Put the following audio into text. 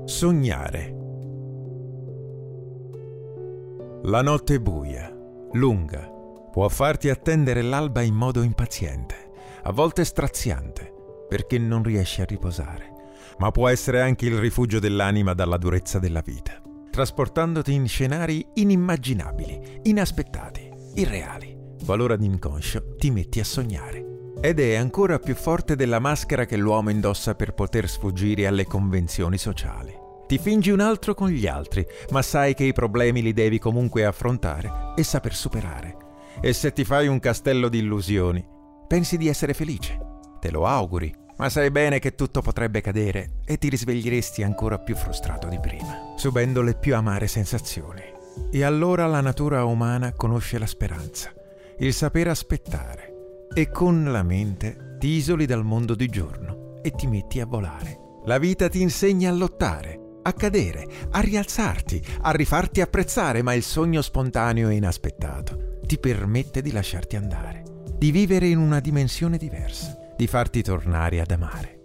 Sognare. La notte è buia, lunga, può farti attendere l'alba in modo impaziente, a volte straziante, perché non riesci a riposare, ma può essere anche il rifugio dell'anima dalla durezza della vita, trasportandoti in scenari inimmaginabili, inaspettati, irreali, qualora d'inconscio ti metti a sognare. Ed è ancora più forte della maschera che l'uomo indossa per poter sfuggire alle convenzioni sociali. Ti fingi un altro con gli altri, ma sai che i problemi li devi comunque affrontare e saper superare. E se ti fai un castello di illusioni, pensi di essere felice. Te lo auguri, ma sai bene che tutto potrebbe cadere e ti risveglieresti ancora più frustrato di prima, subendo le più amare sensazioni. E allora la natura umana conosce la speranza, il saper aspettare, e con la mente ti isoli dal mondo di giorno e ti metti a volare. La vita ti insegna a lottare, a cadere, a rialzarti, a rifarti apprezzare, ma il sogno spontaneo e inaspettato ti permette di lasciarti andare, di vivere in una dimensione diversa, di farti tornare ad amare.